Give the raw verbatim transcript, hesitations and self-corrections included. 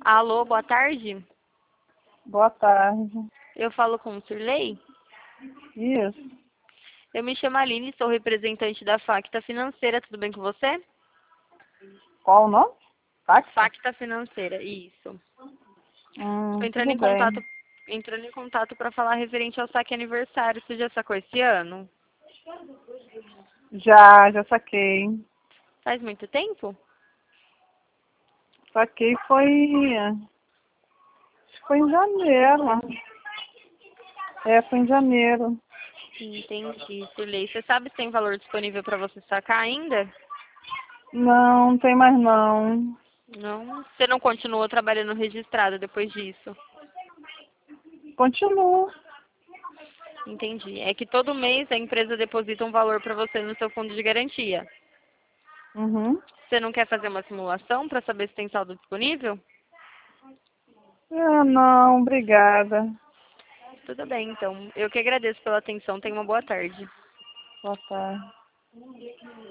Alô, boa tarde. Boa tarde. Eu falo com o Sirley. Isso. Eu me chamo Aline, sou representante da Facta Financeira. Tudo bem com você? Qual o nome? Facta? Facta Financeira, isso. Hum, Estou entrando tudo em bem. contato, entrando em contato para falar referente ao saque aniversário. Você já sacou esse ano? Já, já saquei. Faz muito tempo? Saquei foi... acho que foi em janeiro. É, foi em janeiro. Entendi, Sirley. Você sabe se tem valor disponível para você sacar ainda? Não, não tem mais não. Não. Você não continuou trabalhando registrado depois disso? Continua. Entendi. É que todo mês a empresa deposita um valor para você no seu fundo de garantia. Uhum. Você não quer fazer uma simulação para saber se tem saldo disponível? Ah, não, obrigada. Tudo bem, então. Eu que agradeço pela atenção. Tenha uma boa tarde. Boa tarde.